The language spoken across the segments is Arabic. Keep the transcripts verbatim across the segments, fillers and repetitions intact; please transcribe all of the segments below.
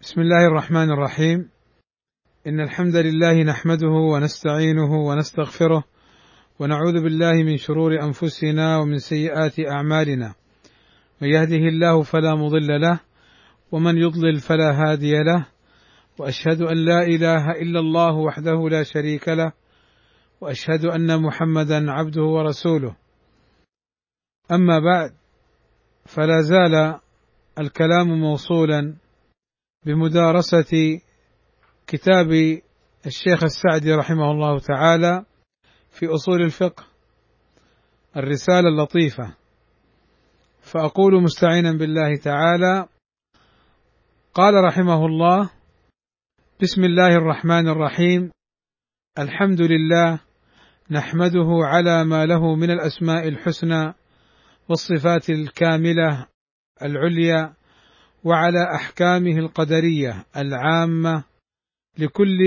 بسم الله الرحمن الرحيم. إن الحمد لله نحمده ونستعينه ونستغفره ونعوذ بالله من شرور أنفسنا ومن سيئات أعمالنا، من يهده الله فلا مضل له ومن يضلل فلا هادي له، وأشهد أن لا إله إلا الله وحده لا شريك له، وأشهد أن محمدا عبده ورسوله. أما بعد، فلا زال الكلام موصولا بمدارسة كتاب الشيخ السعدي رحمه الله تعالى في أصول الفقه، الرسالة اللطيفة. فأقول مستعينا بالله تعالى: قال رحمه الله: بسم الله الرحمن الرحيم، الحمد لله نحمده على ما له من الأسماء الحسنى والصفات الكاملة العليا، وعلى أحكامه القدرية العامة لكل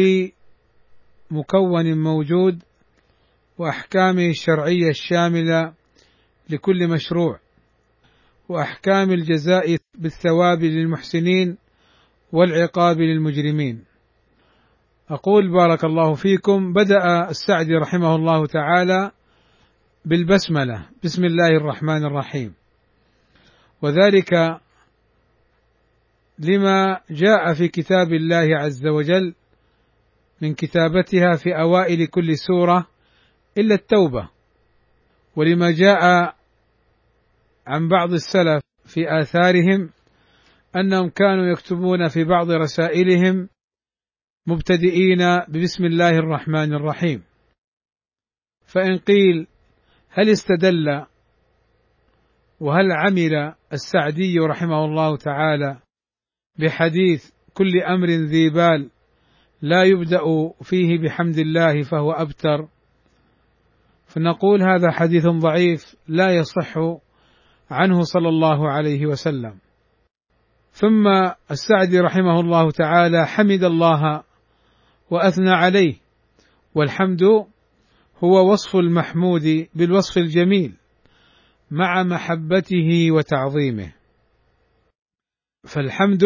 مكون موجود، وأحكامه الشرعية الشاملة لكل مشروع، وأحكام الجزاء بالثواب للمحسنين والعقاب للمجرمين. أقول بارك الله فيكم. بدأ السعدي رحمه الله تعالى بالبسملة، بسم الله الرحمن الرحيم، وذلك لما جاء في كتاب الله عز وجل من كتابتها في أوائل كل سورة إلا التوبة، ولما جاء عن بعض السلف في آثارهم أنهم كانوا يكتبون في بعض رسائلهم مبتدئين ببسم الله الرحمن الرحيم. فإن قيل: هل استدل وهل عمل السعدي رحمه الله تعالى بحديث كل أمر ذي بال لا يبدأ فيه بحمد الله فهو أبتر؟ فنقول: هذا حديث ضعيف لا يصح عنه صلى الله عليه وسلم. ثم السعدي رحمه الله تعالى حمد الله وأثنى عليه، والحمد هو وصف المحمود بالوصف الجميل مع محبته وتعظيمه، فالحمد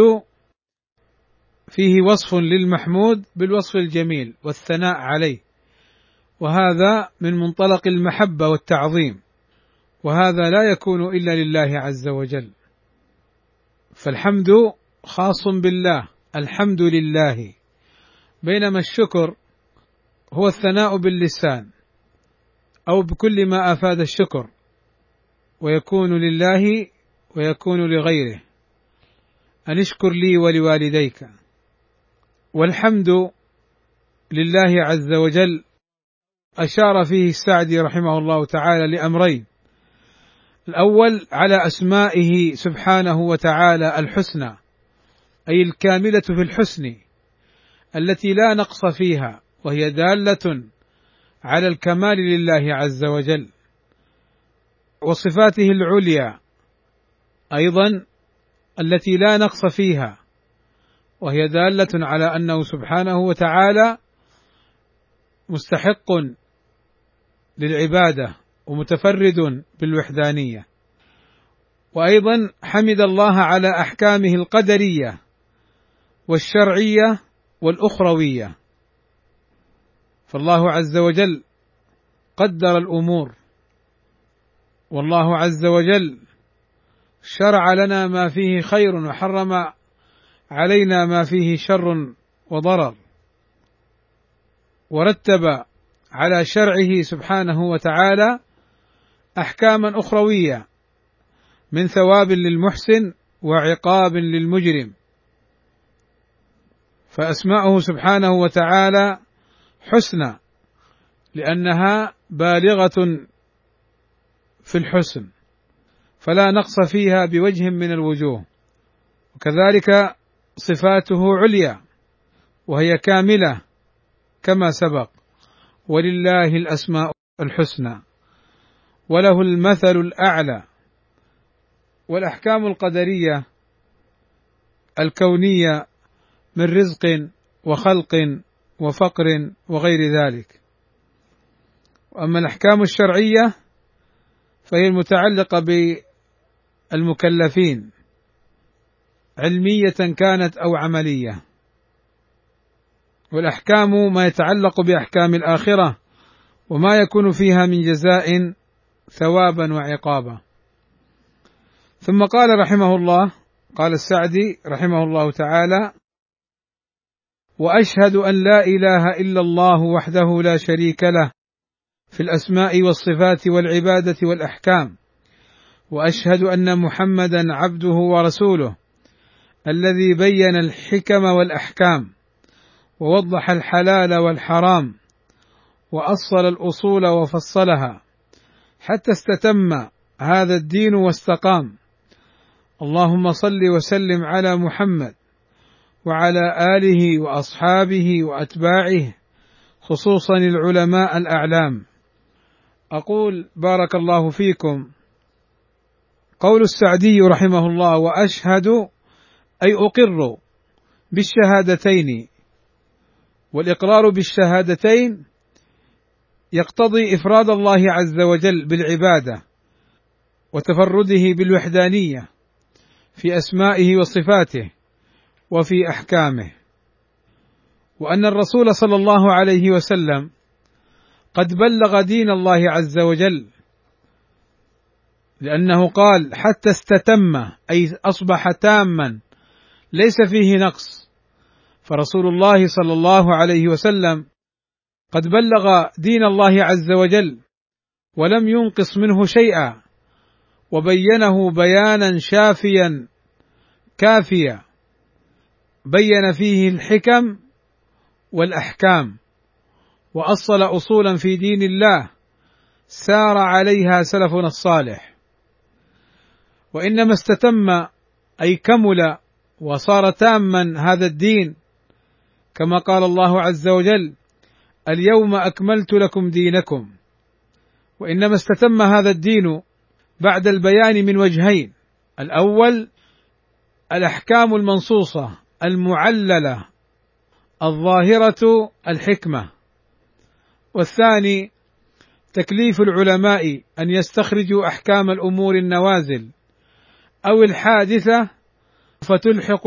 فيه وصف للمحمود بالوصف الجميل والثناء عليه، وهذا من منطلق المحبة والتعظيم، وهذا لا يكون إلا لله عز وجل. فالحمد خاص بالله، الحمد لله، بينما الشكر هو الثناء باللسان أو بكل ما أفاد الشكر، ويكون لله ويكون لغيره، أن اشكر لي ولوالديك. والحمد لله عز وجل أشار فيه السعدي رحمه الله تعالى لأمرين: الأول على أسمائه سبحانه وتعالى الحسنى، أي الكاملة في الحسن التي لا نقص فيها، وهي دالة على الكمال لله عز وجل، وصفاته العليا أيضا التي لا نقص فيها، وهي دالة على أنه سبحانه وتعالى مستحق للعبادة ومتفرد بالوحدانية. وأيضا حمد الله على أحكامه القدرية والشرعية والأخروية، فالله عز وجل قدر الأمور، والله عز وجل شرع لنا ما فيه خير وحرم علينا ما فيه شر وضرر، ورتب على شرعه سبحانه وتعالى أحكاما أخروية من ثواب للمحسن وعقاب للمجرم. فأسماؤه سبحانه وتعالى حسنى لأنها بالغة في الحسن، فلا نقص فيها بوجه من الوجوه، وكذلك صفاته عليا وهي كاملة كما سبق: ولله الأسماء الحسنى وله المثل الأعلى. والأحكام القدرية الكونية من رزق وخلق وفقر وغير ذلك. وأما الأحكام الشرعية فهي المتعلقة بالمكلفين علمية كانت أو عملية، والأحكام ما يتعلق بأحكام الآخرة وما يكون فيها من جزاء ثوابا وعقابا. ثم قال رحمه الله، قال السعدي رحمه الله تعالى: وأشهد أن لا إله إلا الله وحده لا شريك له في الأسماء والصفات والعبادة والأحكام، وأشهد أن محمدا عبده ورسوله الذي بين الحكم والأحكام ووضح الحلال والحرام وأصل الأصول وفصلها حتى استتم هذا الدين واستقام. اللهم صل وسلم على محمد وعلى آله وأصحابه وأتباعه، خصوصا العلماء الأعلام. أقول بارك الله فيكم. قول السعدي رحمه الله: وأشهد أي أقر بالشهادتين، والإقرار بالشهادتين يقتضي إفراد الله عز وجل بالعبادة وتفرده بالوحدانية في أسمائه وصفاته وفي أحكامه، وأن الرسول صلى الله عليه وسلم قد بلغ دين الله عز وجل، لأنه قال: حتى استتم، أي أصبح تاما ليس فيه نقص. فرسول الله صلى الله عليه وسلم قد بلغ دين الله عز وجل ولم ينقص منه شيئا، وبينه بيانا شافيا كافيا، بين فيه الحكم والأحكام، وأصل أصولا في دين الله سار عليها سلفنا الصالح. وإنما استتم أي كمل وصار تاما هذا الدين، كما قال الله عز وجل: اليوم أكملت لكم دينكم. وإنما استتم هذا الدين بعد البيان من وجهين: الأول الأحكام المنصوصة المعللة الظاهرة الحكمة، والثاني تكليف العلماء أن يستخرجوا أحكام الأمور النوازل أو الحادثة فتلحق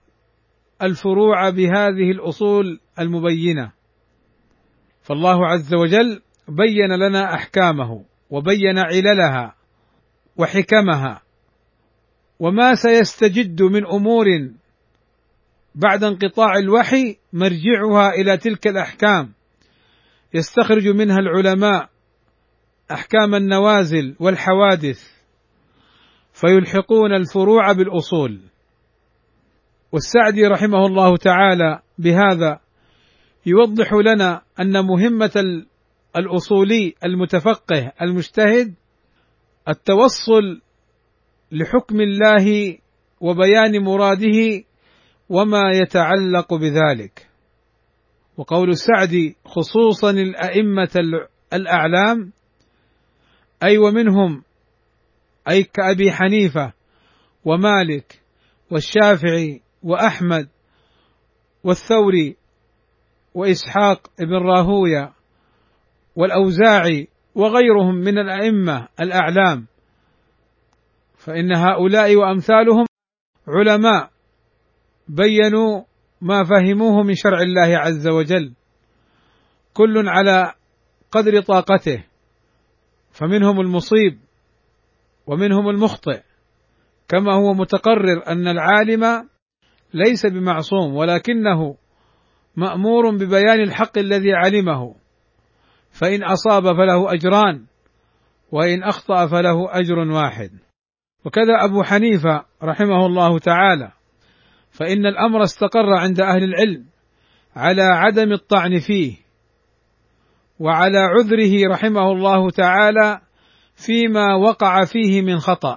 الفروع بهذه الأصول المبينة. فالله عز وجل بين لنا أحكامه وبين عللها وحكمها، وما سيستجد من أمور بعد انقطاع الوحي مرجعها إلى تلك الأحكام، يستخرج منها العلماء أحكام النوازل والحوادث فيلحقون الفروع بالأصول. والسعدي رحمه الله تعالى بهذا يوضح لنا أن مهمة الأصولي المتفقه المجتهد التوصل لحكم الله وبيان مراده وما يتعلق بذلك. وقول السعدي خصوصا الأئمة الأعلام، أي ومنهم أي كأبي حنيفة ومالك والشافعي وأحمد والثوري وإسحاق بن راهوية والأوزاعي وغيرهم من الأئمة الأعلام، فإن هؤلاء وأمثالهم علماء بينوا ما فهموه من شرع الله عز وجل، كل على قدر طاقته، فمنهم المصيب ومنهم المخطئ، كما هو متقرر أن العالم ليس بمعصوم، ولكنه مأمور ببيان الحق الذي علمه، فإن أصاب فله أجران وإن أخطأ فله أجر واحد. وكذا أبو حنيفة رحمه الله تعالى، فإن الأمر استقر عند أهل العلم على عدم الطعن فيه وعلى عذره رحمه الله تعالى فيما وقع فيه من خطأ،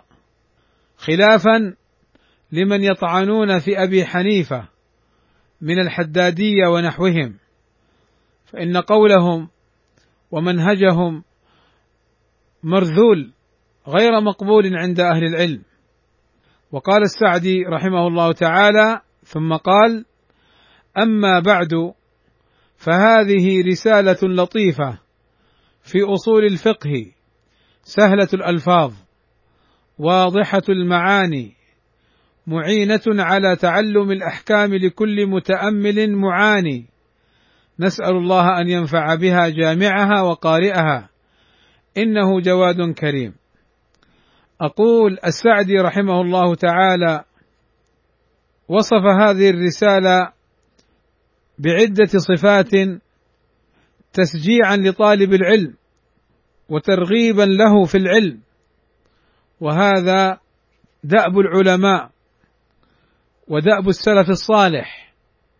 خلافا لمن يطعنون في أبي حنيفة من الحدادية ونحوهم، فإن قولهم ومنهجهم مرذول غير مقبول عند أهل العلم. وقال السعدي رحمه الله تعالى ثم قال: أما بعد، فهذه رسالة لطيفة في أصول الفقه، سهلة الألفاظ واضحة المعاني معينة على تعلم الأحكام لكل متأمل معاني، نسأل الله أن ينفع بها جامعها وقارئها، إنه جواد كريم. أقول السعدي رحمه الله تعالى وصف هذه الرسالة بعدة صفات تشجيعا لطالب العلم وترغيبا له في العلم، وهذا دأب العلماء ودأب السلف الصالح.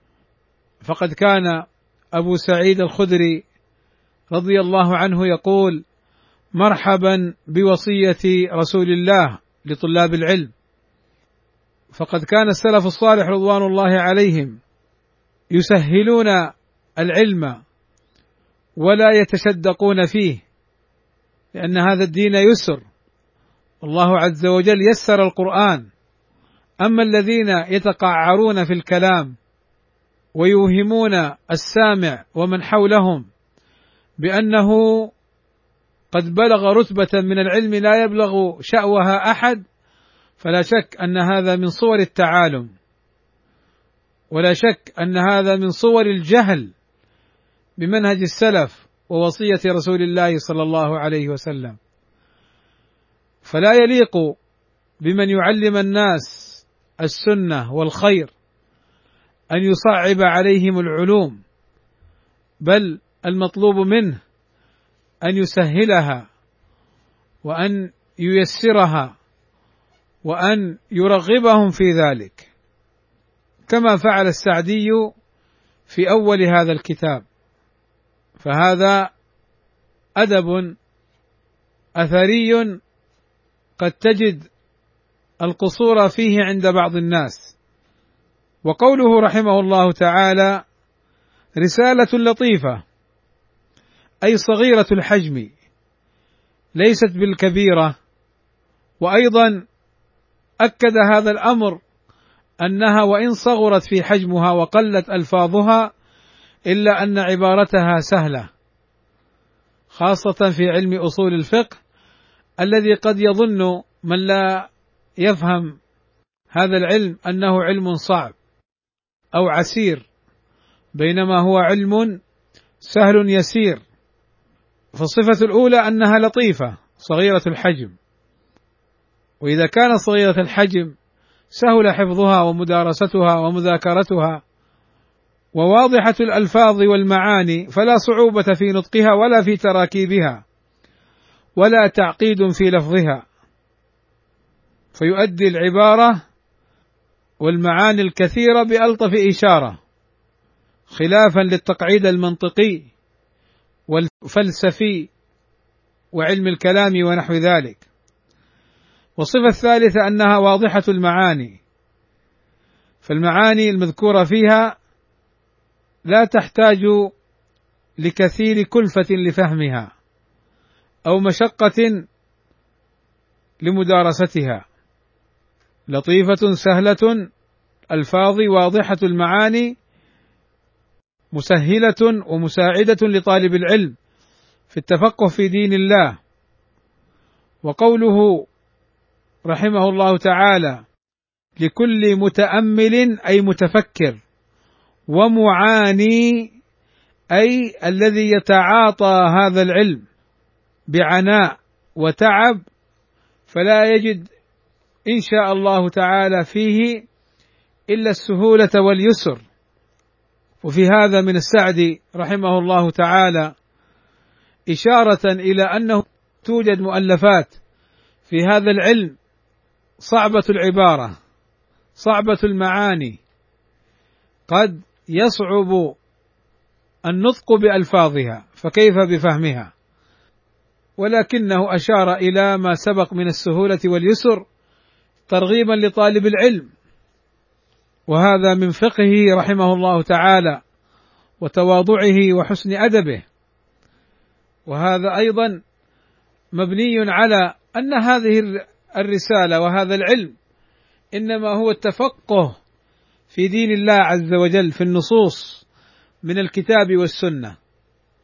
فقد كان أبو سعيد الخدري رضي الله عنه يقول: مرحبا بوصية رسول الله لطلاب العلم. فقد كان السلف الصالح رضوان الله عليهم يسهلون العلم ولا يتشدقون فيه، لأن هذا الدين يسر، الله عز وجل يسر القرآن. أما الذين يتقعرون في الكلام ويوهمون السامع ومن حولهم بأنه قد بلغ رتبة من العلم لا يبلغ شأوها أحد، فلا شك أن هذا من صور التعالم، ولا شك أن هذا من صور الجهل بمنهج السلف ووصية رسول الله صلى الله عليه وسلم. فلا يليق بمن يعلم الناس السنة والخير أن يصعب عليهم العلوم، بل المطلوب منه أن يسهلها وأن ييسرها وأن يرغبهم في ذلك، كما فعل السعدي في أول هذا الكتاب. فهذا أدب أثري قد تجد القصور فيه عند بعض الناس. وقوله رحمه الله تعالى: رسالة لطيفة، أي صغيرة الحجم، ليست بالكبيرة. وأيضا أكد هذا الأمر أنها وإن صغرت في حجمها وقلت ألفاظها إلا أن عبارتها سهلة، خاصة في علم أصول الفقه الذي قد يظن من لا يفهم هذا العلم أنه علم صعب أو عسير، بينما هو علم سهل يسير. فالصفة الأولى أنها لطيفة صغيرة الحجم، وإذا كانت صغيرة الحجم سهل حفظها ومدارستها ومذاكرتها، وواضحة الألفاظ والمعاني، فلا صعوبة في نطقها ولا في تراكيبها ولا تعقيد في لفظها، فيؤدي العبارة والمعاني الكثيرة بألطف إشارة، خلافا للتقعيد المنطقي والفلسفي وعلم الكلام ونحو ذلك. والصفة الثالثة أنها واضحة المعاني، فالمعاني المذكورة فيها لا تحتاج لكثير كلفة لفهمها أو مشقة لمدارستها، لطيفة سهلة الفاظ واضحة المعاني، مسهلة ومساعدة لطالب العلم في التفقه في دين الله. وقوله رحمه الله تعالى: لكل متأمل، أي متفكر، ومعاني، أي الذي يتعاطى هذا العلم بعناء وتعب، فلا يجد إن شاء الله تعالى فيه إلا السهولة واليسر. وفي هذا من السعدي رحمه الله تعالى إشارة إلى أنه توجد مؤلفات في هذا العلم صعبة العبارة، صعبة المعاني، قد يصعب النطق بألفاظها، فكيف بفهمها؟ ولكنه أشار إلى ما سبق من السهولة واليسر ترغيبا لطالب العلم، وهذا من فقهه رحمه الله تعالى وتواضعه وحسن أدبه. وهذا أيضا مبني على أن هذه الرسالة وهذا العلم إنما هو التفقه في دين الله عز وجل في النصوص من الكتاب والسنة.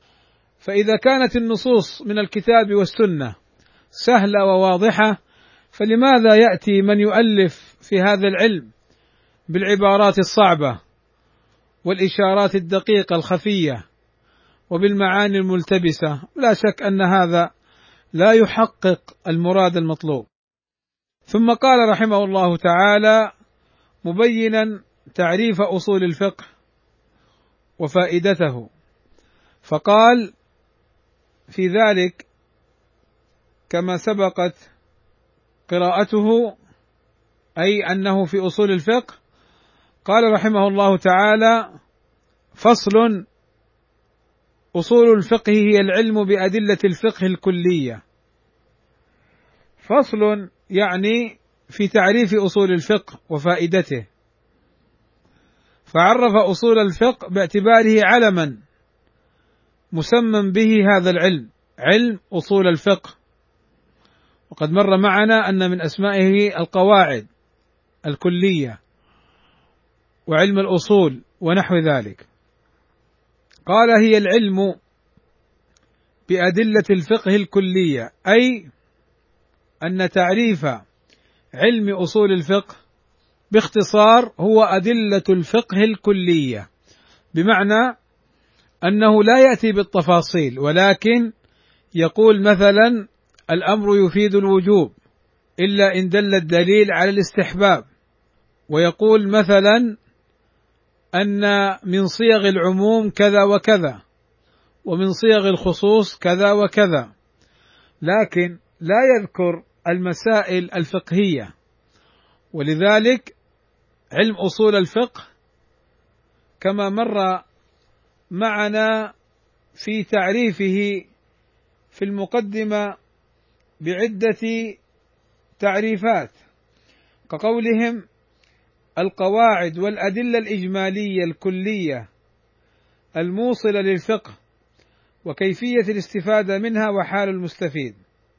فإذا كانت النصوص من الكتاب والسنة سهلة وواضحة، فلماذا يأتي من يؤلف في هذا العلم بالعبارات الصعبة والإشارات الدقيقة الخفية وبالمعاني الملتبسة؟ لا شك أن هذا لا يحقق المراد المطلوب. ثم قال رحمه الله تعالى مبينا تعريف أصول الفقه وفائدته، فقال في ذلك كما سبقت قراءته، أي أنه في أصول الفقه، قال رحمه الله تعالى: فصل: أصول الفقه هي العلم بأدلة الفقه الكلية. فصل يعني في تعريف أصول الفقه وفائدته، فعرف أصول الفقه باعتباره علما مسمى به هذا العلم، علم أصول الفقه. وقد مر معنا أن من أسمائه القواعد الكلية وعلم الأصول ونحو ذلك. قال: هي العلم بأدلة الفقه الكلية، أي أن تعريف علم أصول الفقه باختصار هو أدلة الفقه الكلية، بمعنى أنه لا يأتي بالتفاصيل، ولكن يقول مثلا: الأمر يفيد الوجوب إلا إن دل الدليل على الاستحباب، ويقول مثلا أن من صيغ العموم كذا وكذا، ومن صيغ الخصوص كذا وكذا، لكن لا يذكر المسائل الفقهية. ولذلك علم أصول الفقه كما مر معنا في تعريفه في المقدمة بعدة تعريفات، كقولهم: القواعد والأدلة الإجمالية الكلية الموصلة للفقه وكيفية الاستفادة منها وحال المستفيد.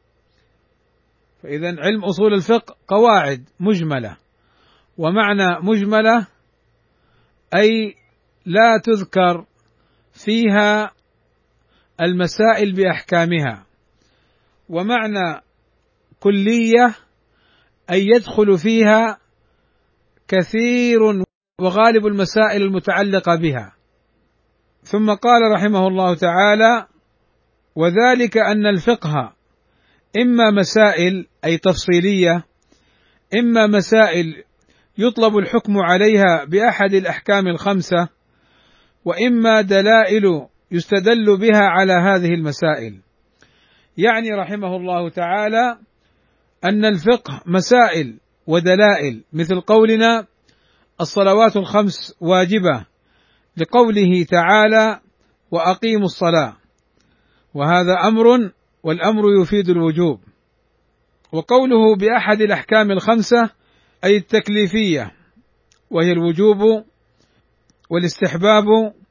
فإذا علم أصول الفقه قواعد مجملة، ومعنى مجملة أي لا تذكر فيها المسائل بأحكامها، ومعنى كلية أي يدخل فيها كثير وغالب المسائل المتعلقة بها. ثم قال رحمه الله تعالى: وذلك أن الفقه إما مسائل أي تفصيلية، إما مسائل يطلب الحكم عليها بأحد الأحكام الخمسة، وإما دلائل يستدل بها على هذه المسائل. يعني رحمه الله تعالى أن الفقه مسائل ودلائل، مثل قولنا: الصلوات الخمس واجبة، لقوله تعالى: وأقيموا الصلاة، وهذا أمر، والأمر يفيد الوجوب. وقوله بأحد الأحكام الخمسة أي التكليفية، وهي الوجوب والاستحباب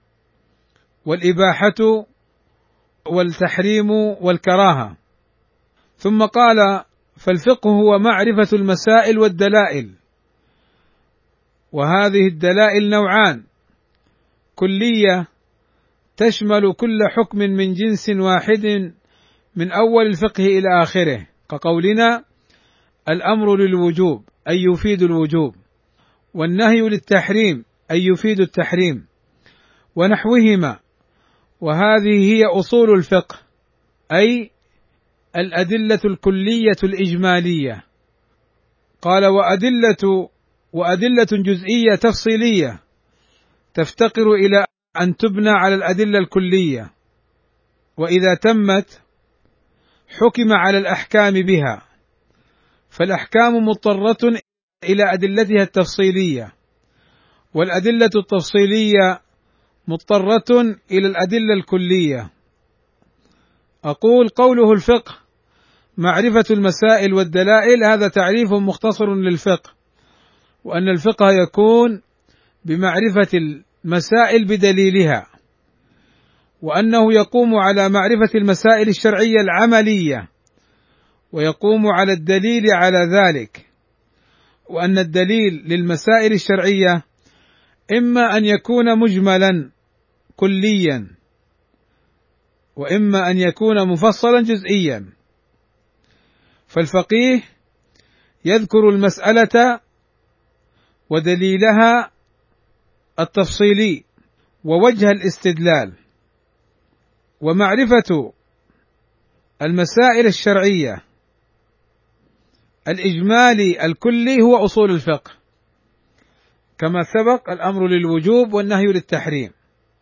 والإباحة والتحريم والكراهة. ثم قال: فالفقه هو معرفة المسائل والدلائل، وهذه الدلائل نوعان: كلية تشمل كل حكم من جنس واحد من أول الفقه إلى آخره، كقولنا: الأمر للوجوب أي يفيد الوجوب، والنهي للتحريم أي يفيد التحريم، ونحوهما. وهذه هي أصول الفقه، أي الأدلة الكلية الإجمالية. قال: وأدلة وأدلة جزئية تفصيلية تفتقر إلى أن تبنى على الأدلة الكلية، وإذا تمت حكم على الأحكام بها، فالأحكام مضطرة إلى أدلتها التفصيلية، والأدلة التفصيلية مضطرة إلى الأدلة الكلية. أقول: قوله الفقه معرفة المسائل والدلائل، هذا تعريف مختصر للفقه، وأن الفقه يكون بمعرفة المسائل بدليلها، وأنه يقوم على معرفة المسائل الشرعية العملية، ويقوم على الدليل على ذلك، وأن الدليل للمسائل الشرعية إما أن يكون مجملا كليا، وإما أن يكون مفصلا جزئيا. فالفقيه يذكر المسألة ودليلها التفصيلي ووجه الاستدلال. ومعرفة المسائل الشرعية الإجمالي الكلي هو أصول الفقه، كما سبق الأمر للوجوب والنهي للتحريم.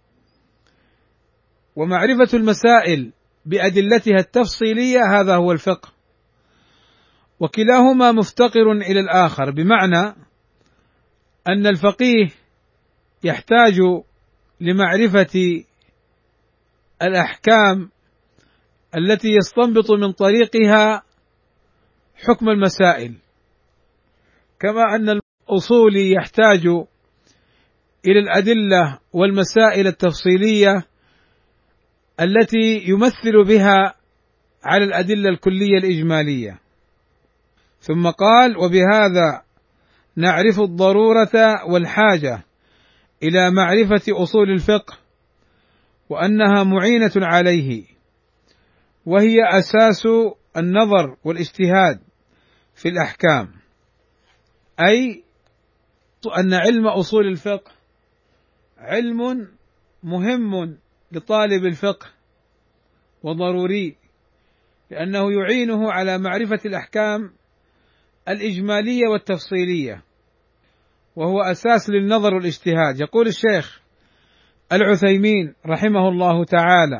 ومعرفة المسائل بأدلتها التفصيلية هذا هو الفقه، وكلاهما مفتقر إلى الآخر، بمعنى أن الفقيه يحتاج لمعرفة الأحكام التي يستنبط من طريقها حكم المسائل، كما أن الأصولي يحتاج إلى الأدلة والمسائل التفصيلية التي يمثل بها على الأدلة الكلية الإجمالية. ثم قال: وبهذا نعرف الضرورة والحاجة إلى معرفة أصول الفقه، وأنها معينة عليه، وهي أساس النظر والاجتهاد في الأحكام، أي أن علم أصول الفقه علم مهم لطالب الفقه وضروري، لأنه يعينه على معرفة الأحكام الإجمالية والتفصيلية، وهو أساس للنظر والاجتهاد. يقول الشيخ العثيمين رحمه الله تعالى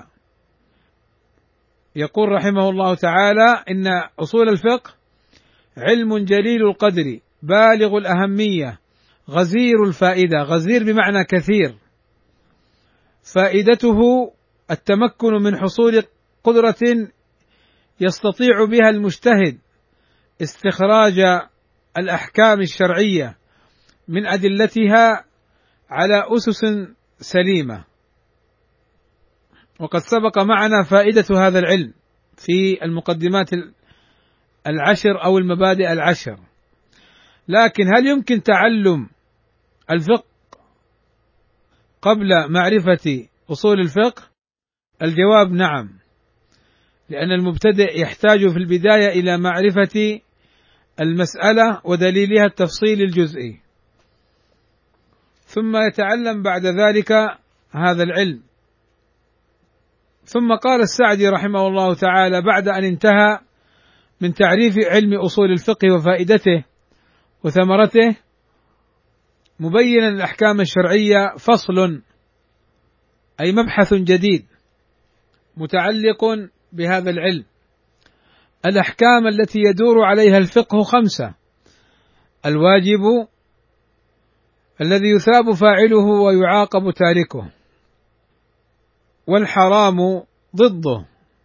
يقول رحمه الله تعالى إن أصول الفقه علم جليل القدر بالغ الأهمية غزير الفائدة. غزير بمعنى كثير، فائدته التمكن من حصول قدرة يستطيع بها المجتهد استخراج الأحكام الشرعية من أدلتها على أسس سليمة. وقد سبق معنا فائدة هذا العلم في المقدمات العشر أو المبادئ العشر، لكن هل يمكن تعلم الفقه قبل معرفة أصول الفقه؟ الجواب نعم، لأن المبتدئ يحتاج في البداية إلى معرفة المسألة ودليلها التفصيل الجزئي، ثم يتعلم بعد ذلك هذا العلم. ثم قال السعدي رحمه الله تعالى بعد أن انتهى من تعريف علم أصول الفقه وفائدته وثمرته، مبينا الأحكام الشرعية: فصل، أي مبحث جديد متعلق بهذا العلم. الأحكام التي يدور عليها الفقه خمسة: الواجب الذي يثاب فاعله ويعاقب تاركه، والحرام ضده،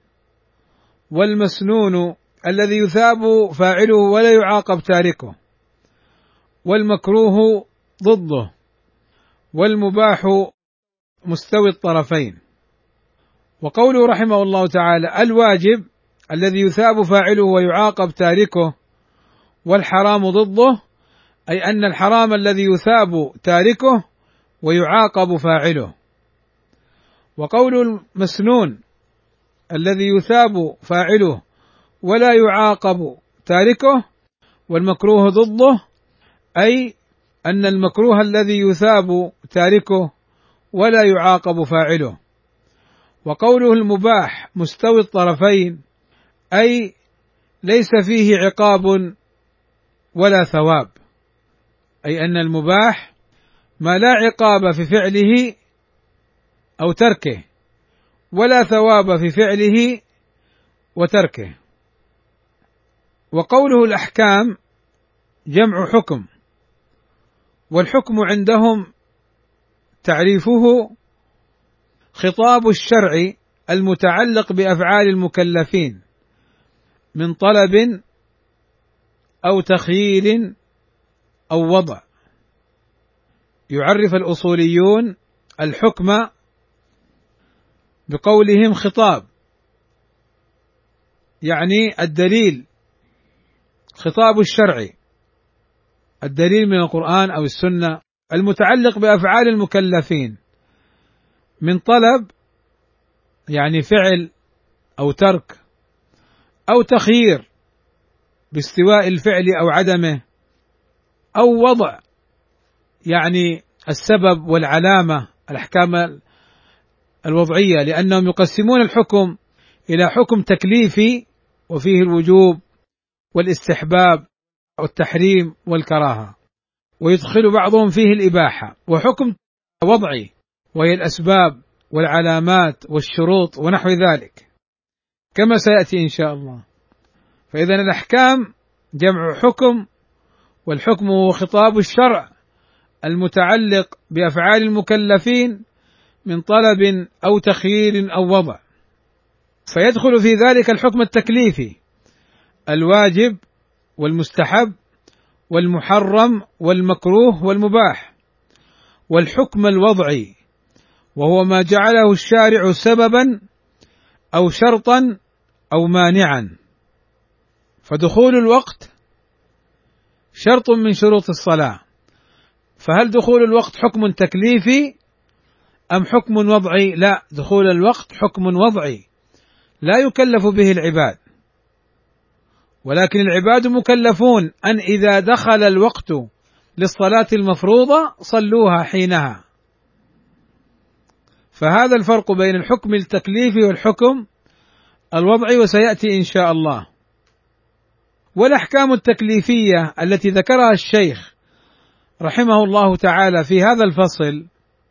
والمسنون الذي يثاب فاعله ولا يعاقب تاركه، والمكروه ضده، والمباح مستوي الطرفين. وقوله رحمه الله تعالى: الواجب الذي يثاب فاعله ويعاقب تاركه، والحرام ضده، أي أن الحرام الذي يثاب تاركه ويعاقب فاعله. وقول المسنون الذي يثاب فاعله ولا يعاقب تاركه، والمكروه ضده، أي أن المكروه الذي يثاب تاركه ولا يعاقب فاعله. وقوله المباح مستوي الطرفين، أي ليس فيه عقاب ولا ثواب، أي أن المباح ما لا عقاب في فعله أو تركه، ولا ثواب في فعله وتركه. وقوله الأحكام جمع حكم، والحكم عندهم تعريفه خطاب الشرع المتعلق بأفعال المكلفين من طلب أو تخيير أو وضع. يعرف الأصوليون الحكم بقولهم خطاب، يعني الدليل، خطاب الشرع، الدليل من القرآن أو السنة المتعلق بأفعال المكلفين من طلب، يعني فعل أو ترك أو تخيير باستواء الفعل أو عدمه، أو وضع يعني السبب والعلامة، الأحكام الوضعية، لأنهم يقسمون الحكم إلى حكم تكليفي وفيه الوجوب والاستحباب والتحريم والكراهة، ويدخل بعضهم فيه الإباحة، وحكم وضعي وهي الأسباب والعلامات والشروط ونحو ذلك كما سيأتي إن شاء الله. فإذا الأحكام جمع حكم، والحكم هو خطاب الشرع المتعلق بأفعال المكلفين من طلب أو تخيير أو وضع، فيدخل في ذلك الحكم التكليفي الواجب والمستحب والمحرم والمكروه والمباح، والحكم الوضعي وهو ما جعله الشارع سببا أو شرطا أو مانعا. فدخول الوقت شرط من شروط الصلاة، فهل دخول الوقت حكم تكليفي أم حكم وضعي؟ لا، دخول الوقت حكم وضعي لا يكلف به العباد، ولكن العباد مكلفون أن إذا دخل الوقت للصلاة المفروضة صلوها حينها. فهذا الفرق بين الحكم التكليفي والحكم الوضعي، وسيأتي إن شاء الله. والأحكام التكليفية التي ذكرها الشيخ رحمه الله تعالى في هذا الفصل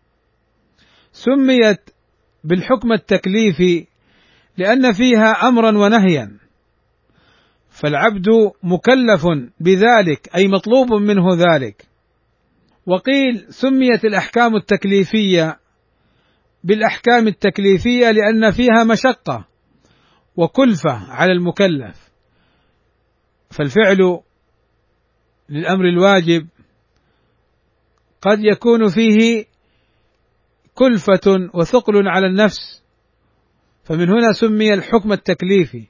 سميت بالحكم التكليفي لأن فيها أمرا ونهيا، فالعبد مكلف بذلك أي مطلوب منه ذلك. وقيل سميت الأحكام التكليفية بالأحكام التكليفية لأن فيها مشقة وكلفة على المكلف، فالفعل للأمر الواجب قد يكون فيه كلفة وثقل على النفس، فمن هنا سمي الحكم التكليفي.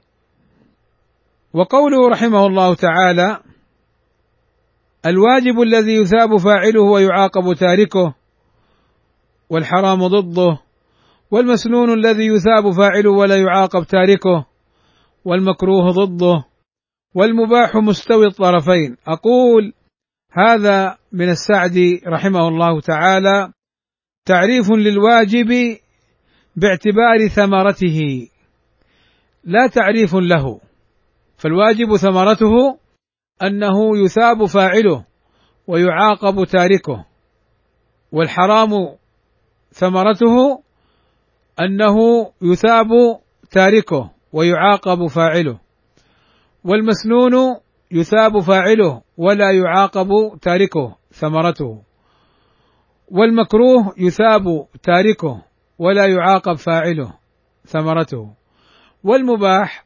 وقوله رحمه الله تعالى: الواجب الذي يثاب فاعله ويعاقب تاركه، والحرام ضده، والمسنون الذي يثاب فاعله ولا يعاقب تاركه، والمكروه ضده، والمباح مستوي الطرفين. أقول هذا من السعدي رحمه الله تعالى تعريف للواجب باعتبار ثمرته لا تعريف له، فالواجب ثمرته أنه يثاب فاعله ويعاقب تاركه، والحرام ثمرته أنه يثاب تاركه ويعاقب فاعله، والمسنون يثاب فاعله ولا يعاقب تاركه ثمرته، والمكروه يثاب تاركه ولا يعاقب فاعله ثمرته، والمباح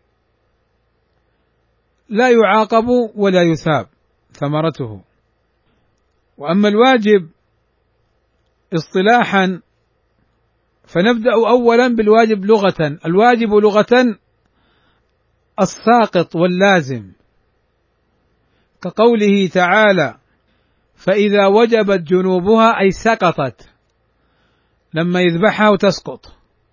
لا يعاقب ولا يثاب ثمرته. وأما الواجب اصطلاحا فنبدأ أولا بالواجب لغة. الواجب لغة الساقط واللازم، كقوله تعالى: فإذا وجبت جنوبها أي سقطت، لما يذبحها وتسقط.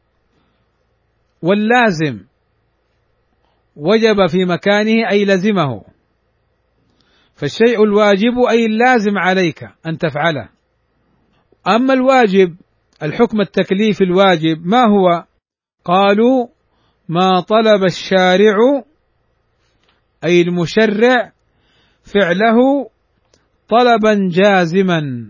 واللازم وجب في مكانه أي لزمه، فالشيء الواجب أي اللازم عليك أن تفعله. أما الواجب الحكم التكليفي الواجب ما هو؟ قالوا: ما طلب الشارع أي المشرع فعله طلبا جازما،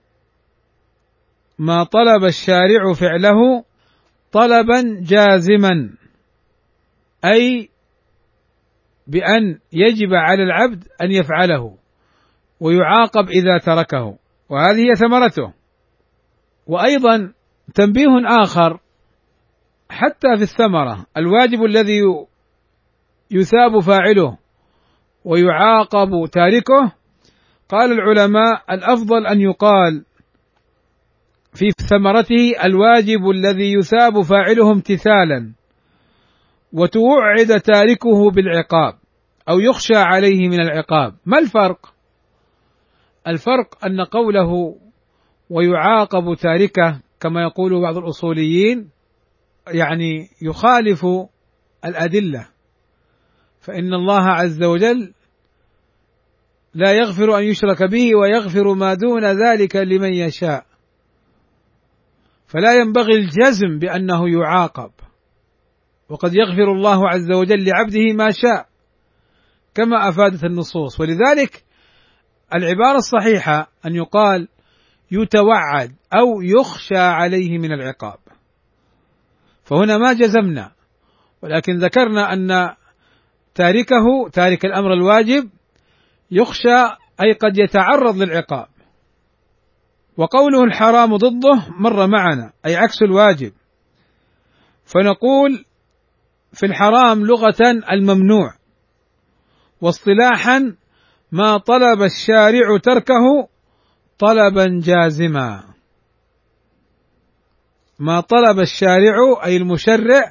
ما طلب الشارع فعله طلبا جازما، أي بأن يجب على العبد أن يفعله ويعاقب إذا تركه، وهذه هي ثمرته. وأيضا تنبيه آخر حتى في الثمرة: الواجب الذي يثاب فاعله ويعاقب تاركه، قال العلماء: الأفضل أن يقال في ثمرته الواجب الذي يثاب فاعله امتثالا وتوعد تاركه بالعقاب أو يخشى عليه من العقاب. ما الفرق؟ الفرق أن قوله ويعاقب تاركه كما يقول بعض الأصوليين يعني يخالف الأدلة، فإن الله عز وجل لا يغفر أن يشرك به ويغفر ما دون ذلك لمن يشاء، فلا ينبغي الجزم بأنه يعاقب، وقد يغفر الله عز وجل لعبده ما شاء كما أفادت النصوص. ولذلك العبارة الصحيحة أن يقال يتوعد أو يخشى عليه من العقاب، فهنا ما جزمنا، ولكن ذكرنا أن تاركه تارك الأمر الواجب يخشى أي قد يتعرض للعقاب. وقوله الحرام ضده مر معنا أي عكس الواجب، فنقول في الحرام لغة الممنوع، واصطلاحا ما طلب الشارع تركه طلبا جازما. ما طلب الشارع أي المشرع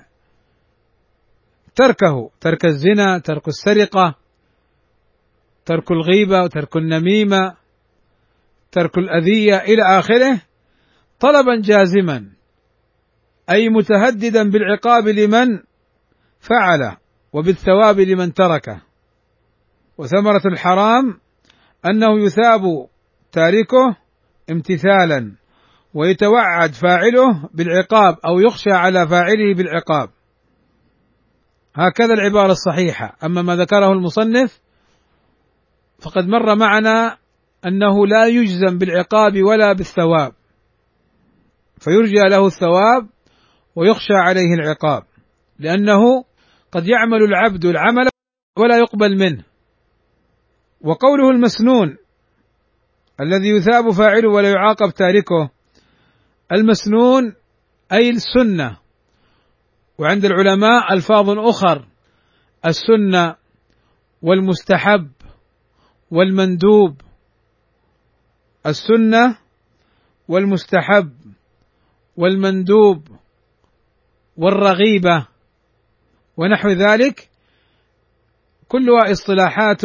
تركه، ترك الزنا، ترك السرقة، ترك الغيبة وترك النميمة، ترك الأذية إلى آخره، طلبا جازما أي متهددا بالعقاب لمن فعله وبالثواب لمن تركه. وثمرة الحرام أنه يثاب تاركه امتثالا ويتوعد فاعله بالعقاب أو يخشى على فاعله بالعقاب، هكذا العبارة الصحيحة. أما ما ذكره المصنف فقد مر معنا أنه لا يجزم بالعقاب ولا بالثواب، فيرجى له الثواب ويخشى عليه العقاب، لأنه قد يعمل العبد العمل ولا يقبل منه. وقوله المسنون الذي يثاب فاعله ولا يعاقب تاركه، المسنون أي السنة، وعند العلماء ألفاظ أخر: السنة والمستحب والمندوب، السنة والمستحب والمندوب والرغيبة ونحو ذلك، كلها اصطلاحات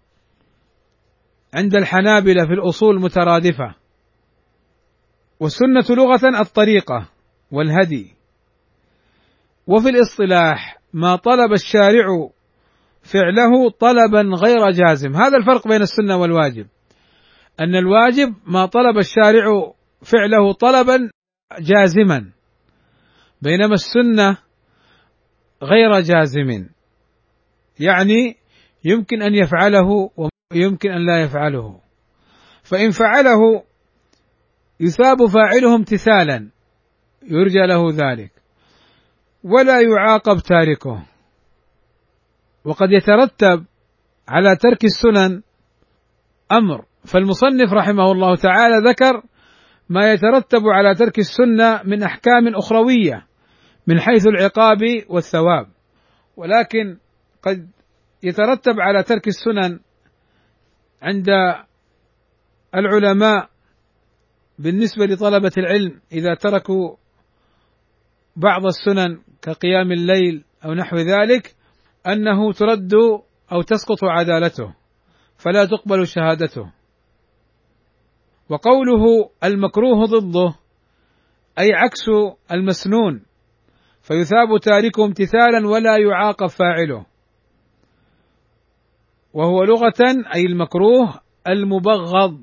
عند الحنابلة في الأصول مترادفة. والسنة لغة الطريقة والهدي، وفي الاصطلاح ما طلب الشارع فعله طلبا غير جازم. هذا الفرق بين السنة والواجب، أن الواجب ما طلب الشارع فعله طلبا جازما، بينما السنة غير جازم، يعني يمكن أن يفعله ويمكن أن لا يفعله، فإن فعله يثاب فاعله امتثالا يرجى له ذلك ولا يعاقب تاركه. وقد يترتب على ترك السنن أمر، فالمصنف رحمه الله تعالى ذكر ما يترتب على ترك السنة من أحكام أخروية من حيث العقاب والثواب، ولكن قد يترتب على ترك السنن عند العلماء بالنسبة لطلبة العلم إذا تركوا بعض السنن كقيام الليل أو نحو ذلك أنه ترد أو تسقط عدالته فلا تقبل شهادته. وقوله المكروه ضده أي عكس المسنون، فيثاب تاركه امتثالا ولا يعاقب فاعله، وهو لغة أي المكروه المبغض،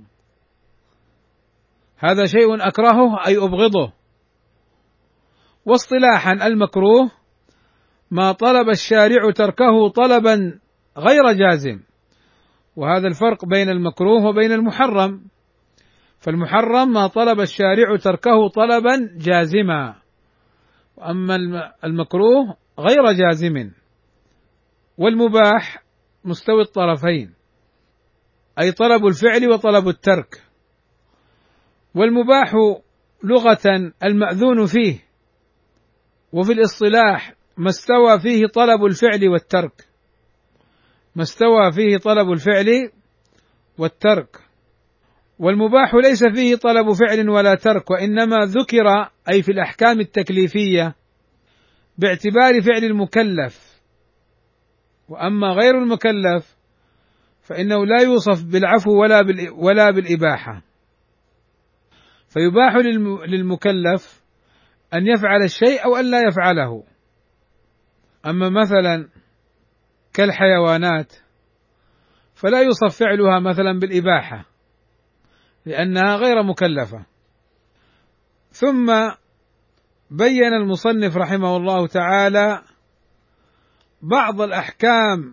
هذا شيء أكرهه أي أبغضه. واصطلاحا المكروه ما طلب الشارع تركه طلبا غير جازم، وهذا الفرق بين المكروه وبين المحرم، فالمحرم ما طلب الشارع تركه طلبا جازما، وأما المكروه غير جازم. والمباح مستوي الطرفين أي طلب الفعل وطلب الترك. والمباح لغة المأذون فيه، وفي الاصطلاح ما استوى فيه طلب الفعل والترك، ما استوى فيه طلب الفعل والترك. والمباح ليس فيه طلب فعل ولا ترك، وإنما ذكر أي في الأحكام التكليفية باعتبار فعل المكلف، وأما غير المكلف فإنه لا يوصف بالعفو ولا ولا بالإباحة، فيباح للمكلف أن يفعل الشيء أو أن لا يفعله. أما مثلا كالحيوانات فلا يوصف فعلها مثلا بالإباحة لأنها غير مكلفة. ثم بين المصنف رحمه الله تعالى بعض الأحكام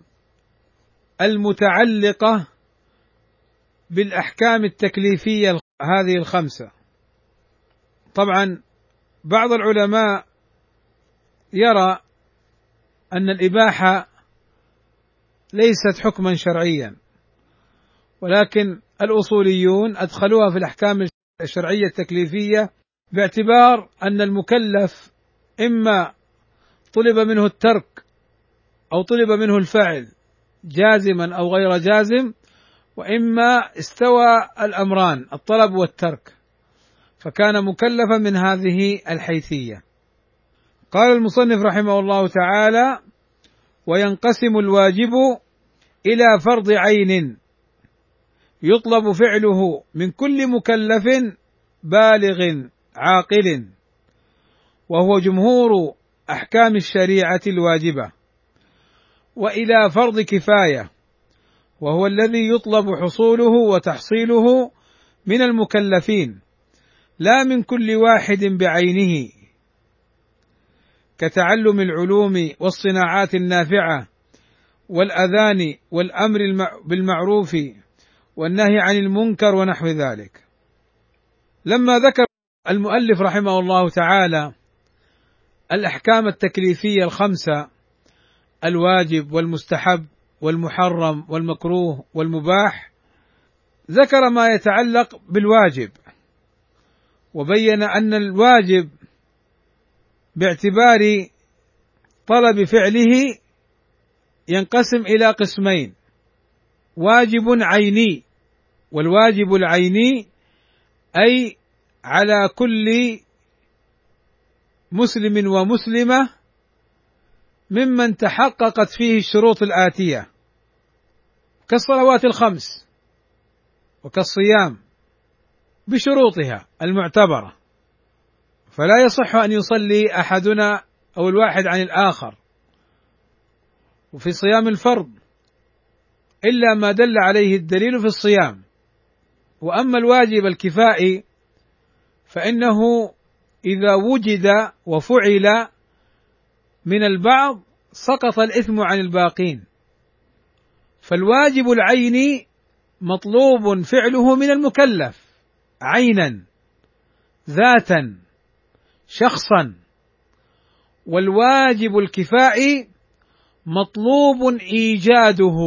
المتعلقة بالأحكام التكليفية هذه الخمسة. طبعا بعض العلماء يرى أن الإباحة ليست حكما شرعيا، ولكن الأصوليون أدخلوها في الأحكام الشرعية التكليفية باعتبار أن المكلف إما طلب منه الترك أو طلب منه الفعل جازما أو غير جازم، وإما استوى الأمران الطلب والترك، فكان مكلفا من هذه الحيثية. قال المصنف رحمه الله تعالى: وينقسم الواجب إلى فرض عين يطلب فعله من كل مكلف بالغ عاقل، وهو جمهور أحكام الشريعة الواجبة، وإلى فرض كفاية، وهو الذي يطلب حصوله وتحصيله من المكلفين لا من كل واحد بعينه، كتعلم العلوم والصناعات النافعة والأذان والأمر بالمعروف والنهي عن المنكر ونحو ذلك. لما ذكر المؤلف رحمه الله تعالى الأحكام التكليفية الخمسة، الواجب والمستحب والمحرم والمكروه والمباح، ذكر ما يتعلق بالواجب، وبين أن الواجب باعتبار طلب فعله ينقسم إلى قسمين: واجب عيني، والواجب العيني أي على كل مسلم ومسلمة ممن تحققت فيه الشروط الآتية كالصلوات الخمس وكالصيام بشروطها المعتبرة، فلا يصح أن يصلي أحدنا أو الواحد عن الآخر، وفي صيام الفرض إلا ما دل عليه الدليل في الصيام. وأما الواجب الكفائي فإنه إذا وجد وفعل من البعض سقط الإثم عن الباقين، فالواجب العيني مطلوب فعله من المكلف عينا ذاتا شخصا، والواجب الكفائي مطلوب إيجاده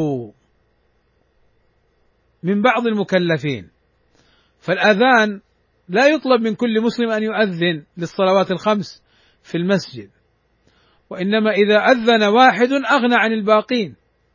من بعض المكلفين. فالأذان لا يطلب من كل مسلم أن يؤذن للصلوات الخمس في المسجد، وإنما إذا أذن واحد أغنى عن الباقين.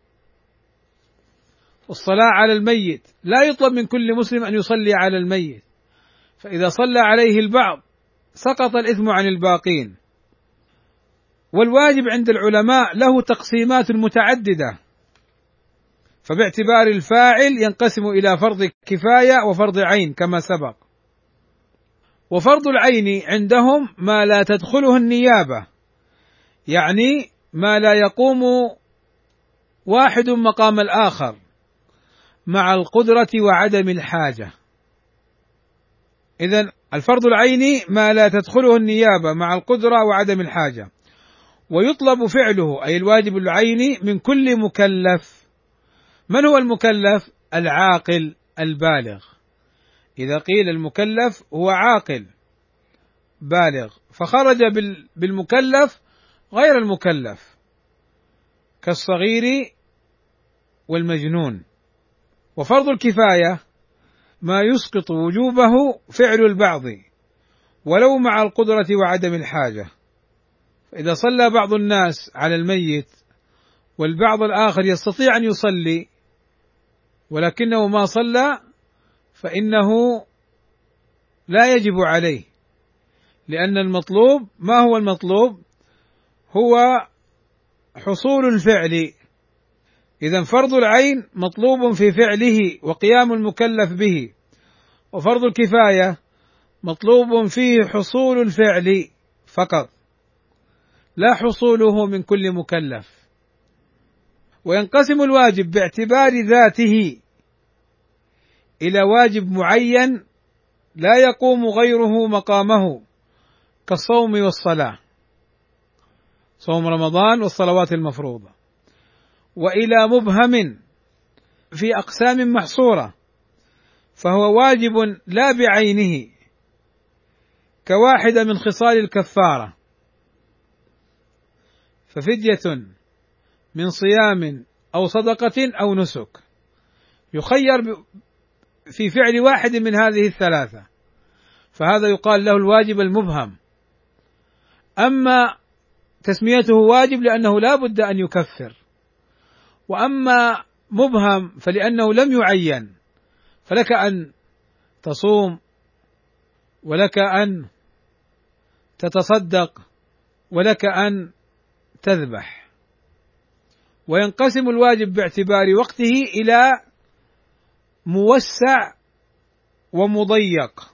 والصلاة على الميت لا يطلب من كل مسلم أن يصلي على الميت، فإذا صلى عليه البعض سقط الإثم عن الباقين. والواجب عند العلماء له تقسيمات متعددة، فباعتبار الفاعل ينقسم إلى فرض كفاية وفرض عين كما سبق. وفرض العين عندهم ما لا تدخله النيابة، يعني ما لا يقوم واحد مقام الآخر مع القدرة وعدم الحاجة. إذن الفرض العيني ما لا تدخله النيابة مع القدرة وعدم الحاجة، ويطلب فعله أي الواجب العيني من كل مكلف. من هو المكلف؟ العاقل البالغ. إذا قيل المكلف هو عاقل بالغ، فخرج بالمكلف غير المكلف كالصغير والمجنون. وفرض الكفاية ما يسقط وجوبه فعل البعض ولو مع القدرة وعدم الحاجة، فإذا صلى بعض الناس على الميت والبعض الآخر يستطيع أن يصلي ولكنه ما صلى فإنه لا يجب عليه، لأن المطلوب ما هو المطلوب؟ هو حصول الفعل. إذن فرض العين مطلوب في فعله وقيام المكلف به، وفرض الكفاية مطلوب فيه حصول الفعل فقط لا حصوله من كل مكلف. وينقسم الواجب باعتبار ذاته إلى واجب معين لا يقوم غيره مقامه كالصوم والصلاة، صوم رمضان والصلوات المفروضة، وإلى مبهم في أقسام محصورة فهو واجب لا بعينه كواحدة من خصال الكفارة، ففدية من صيام أو صدقة أو نسك، يخير في فعل واحد من هذه الثلاثة، فهذا يقال له الواجب المبهم. أما تسميته واجب لأنه لا بد أن يكفر، وأما مبهم فلأنه لم يعين، فلك أن تصوم ولك أن تتصدق ولك أن تذبح. وينقسم الواجب باعتبار وقته إلى موسع ومضيق،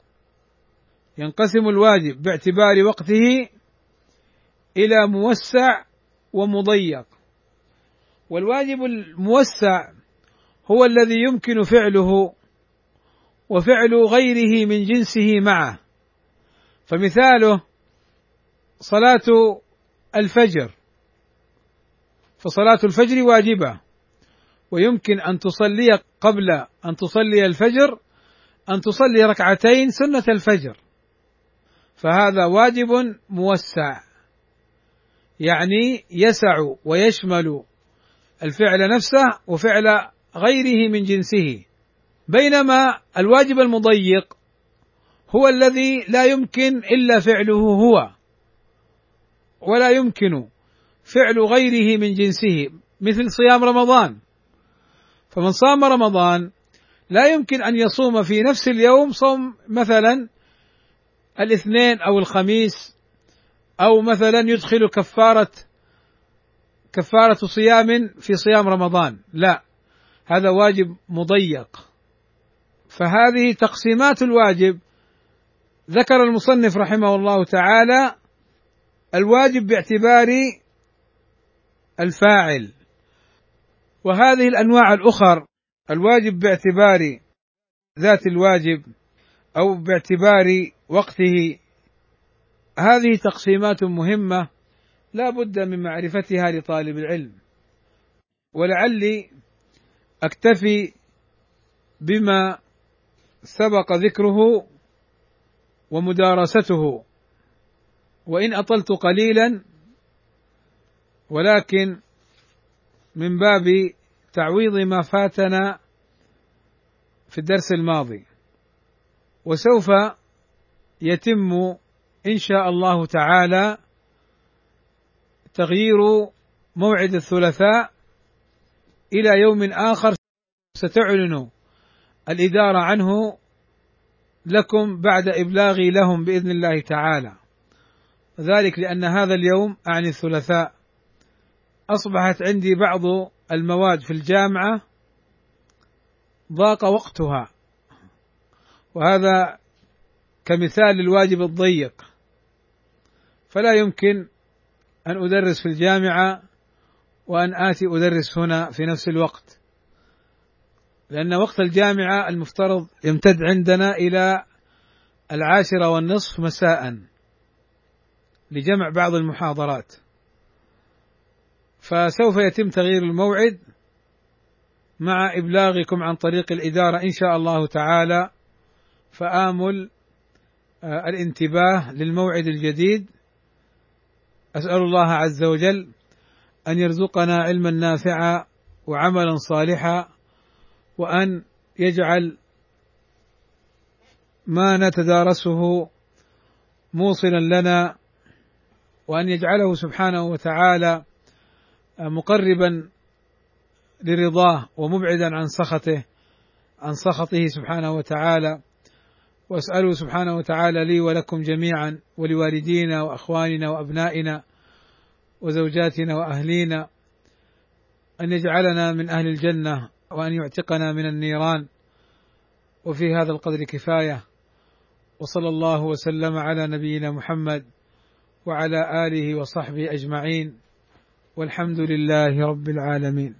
ينقسم الواجب باعتبار وقته إلى موسع ومضيق. والواجب الموسع هو الذي يمكن فعله وفعل غيره من جنسه معه، فمثاله صلاة الفجر، فصلاة الفجر واجبة، ويمكن أن تصلي قبل أن تصلي الفجر أن تصلي ركعتين سنة الفجر، فهذا واجب موسع، يعني يسع ويشمل الفعل نفسه وفعل غيره من جنسه. بينما الواجب المضيق هو الذي لا يمكن إلا فعله هو، ولا يمكن فعل غيره من جنسه، مثل صيام رمضان، فمن صام رمضان لا يمكن أن يصوم في نفس اليوم صوم مثلا الاثنين أو الخميس، أو مثلا يدخل كفارة كفارة صيام في صيام رمضان، لا، هذا واجب مضيق. فهذه تقسيمات الواجب. ذكر المصنف رحمه الله تعالى الواجب باعتبار الفاعل، وهذه الأنواع الأخر، الواجب باعتبار ذات الواجب أو باعتبار وقته، هذه تقسيمات مهمة لا بد من معرفتها لطالب العلم. ولعلي أكتفي بما سبق ذكره ومدارسته، وإن أطلت قليلا ولكن من باب تعويض ما فاتنا في الدرس الماضي. وسوف يتم إن شاء الله تعالى تغيير موعد الثلاثاء إلى يوم آخر ستعلن الإدارة عنه لكم بعد إبلاغي لهم بإذن الله تعالى، ذلك لأن هذا اليوم أعني الثلاثاء أصبحت عندي بعض المواد في الجامعة ضاق وقتها، وهذا كمثال للواجب الضيق، فلا يمكن أن أدرس في الجامعة وأن آتي أدرس هنا في نفس الوقت، لأن وقت الجامعة المفترض يمتد عندنا إلى العاشرة والنصف مساء لجمع بعض المحاضرات، فسوف يتم تغيير الموعد مع إبلاغكم عن طريق الإدارة إن شاء الله تعالى، فآمل الانتباه للموعد الجديد. أسأل الله عز وجل أن يرزقنا علما نافعا وعملا صالحا، وأن يجعل ما نتدارسه موصلا لنا، وأن يجعله سبحانه وتعالى مقربا لرضاه ومبعدا عن سخطه عن سخطه سبحانه وتعالى. وأسأله سبحانه وتعالى لي ولكم جميعا ولوالدينا وأخواننا وأبنائنا وزوجاتنا وأهلينا أن يجعلنا من أهل الجنة وأن يعتقنا من النيران. وفي هذا القدر كفاية، وصلى الله وسلم على نبينا محمد وعلى آله وصحبه أجمعين، والحمد لله رب العالمين.